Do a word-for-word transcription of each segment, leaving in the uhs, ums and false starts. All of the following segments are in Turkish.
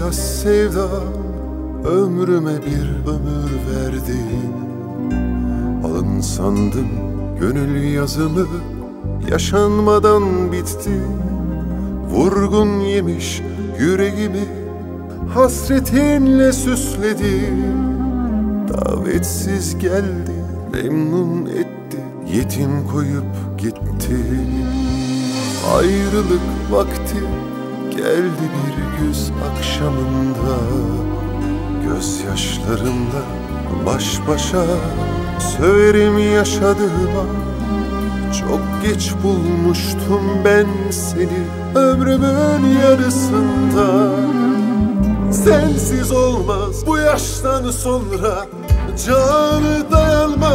taş sevda, ömrüme bir ömür verdin. Alın sandım gönül yazımı, yaşanmadan bitti. Vurgun yemiş yüreğimi, hasretinle süsledin. Davetsiz geldi, memnun etti, yetim koyup gitti. Ayrılık vakti geldi bir güz akşamında, gözyaşlarımla baş başa söverim yaşadığıma. Çok geç bulmuştum ben seni ömrümün yarısında. Sensiz olmaz bu yaştan sonra, canı dayanmaz.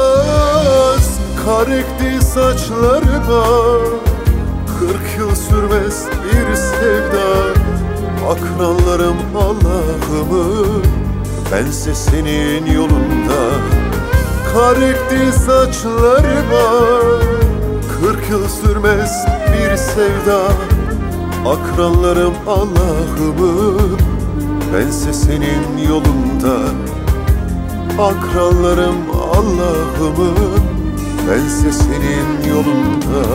Kar ekti saçlarıma, kırk yıl sürmez bir sevda. Akranlarım Allah'ımı, bense senin yolunda. Kar ekti saçlarıma, kırk yıl sürmez bir sevda. Akranlarım Allah'ımı, bense senin yolunda. Akranlarım Allah'ımı, bense senin yolunda.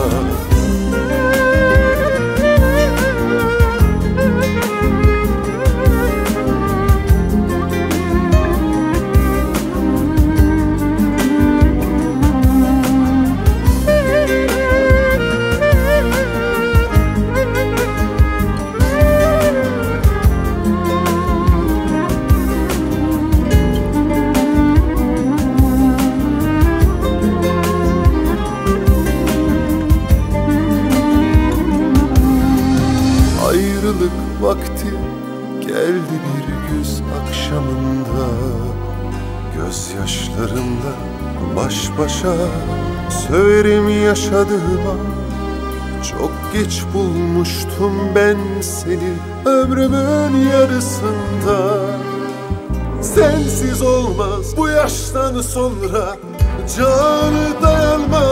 Ayrılık vakti geldi bir güz akşamında, gözyaşlarımla baş başa söverim yaşadığıma. Çok geç bulmuştum ben seni ömrümün yarısında. Sensiz olmaz bu yaştan sonra, canı dayanmaz.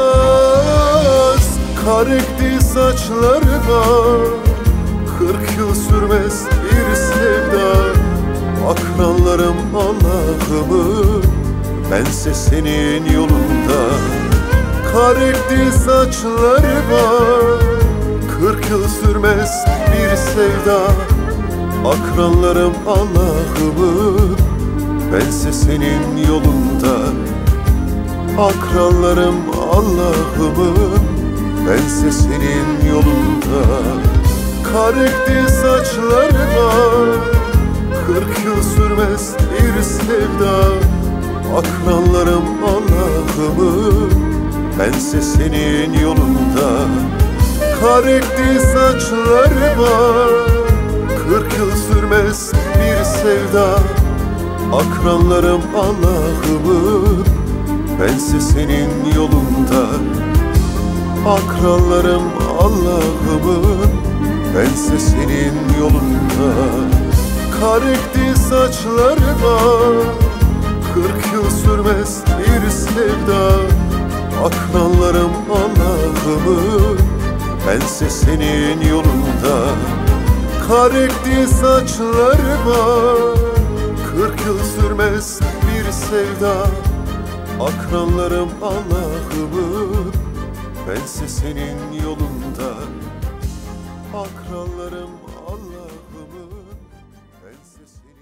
Kar ekti saçlarıma, kırk yıl sürmez bir sevda. Akranlarım Allah'ımı, bense senin yolunda. Kar ekti saçlarıma, kırk yıl sürmez bir sevda. Akranlarım Allah'ımı, bense senin yolunda. Akranlarım Allah'ımı, bense senin yolunda. Kar ekti saçlarıma, kırk yıl sürmez bir sevda. Akranlarım Allah'ımı, bense senin yolunda. Kar ekti saçlarıma, kırk yıl sürmez bir sevda. Akranlarım Allah'ımı, bense senin yolunda. Akranlarım Allah'ımı, bense senin yolunda. Kar ekti saçlarıma, kırk yıl sürmez bir sevda. Akranlarım Allah'ımı, bense senin yolunda. Kar ekti saçlarıma, kırk yıl sürmez bir sevda. Akranlarım Allah'ımı, bense senin yolunda. Akranlarım Allah'ımı, bense senin